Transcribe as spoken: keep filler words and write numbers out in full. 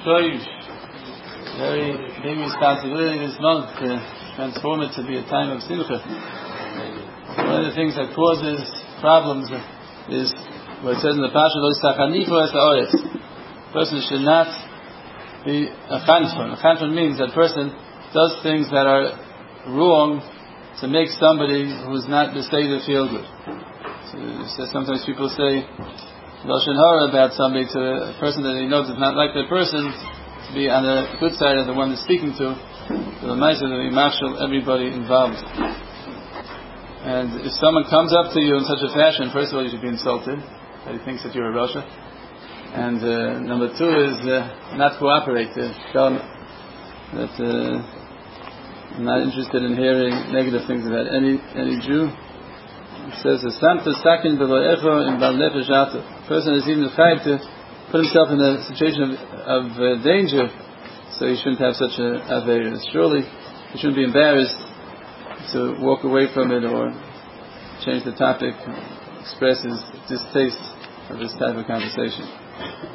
Toiv. Very big responsibility this month to transform it to be a time of simcha. One of the things that causes problems is what it says in the Pasha, Lo Yisachanifu es ha'oretz. A person should not be a chanfon. A chanfon means that a person does things that are wrong to make somebody who's not beseder feel good. So sometimes people say Lashon Hara about somebody to a person that he knows is not like that person, to be on the good side of the one he's speaking to, to the nice of the marshal, everybody involved. And if someone comes up to you in such a fashion, first of all you should be insulted that he thinks that you're a Rasha. And uh, number two is uh, not cooperate. Uh, tell him that uh, I'm not interested in hearing negative things about any any Jew. It says, "Samta sakin below echo in bal nefesh ato." Person is even trying to put himself in a situation of, of uh, danger, so he shouldn't have such a aveirus. Surely he shouldn't be embarrassed to walk away from it or change the topic, express his distaste of this type of conversation.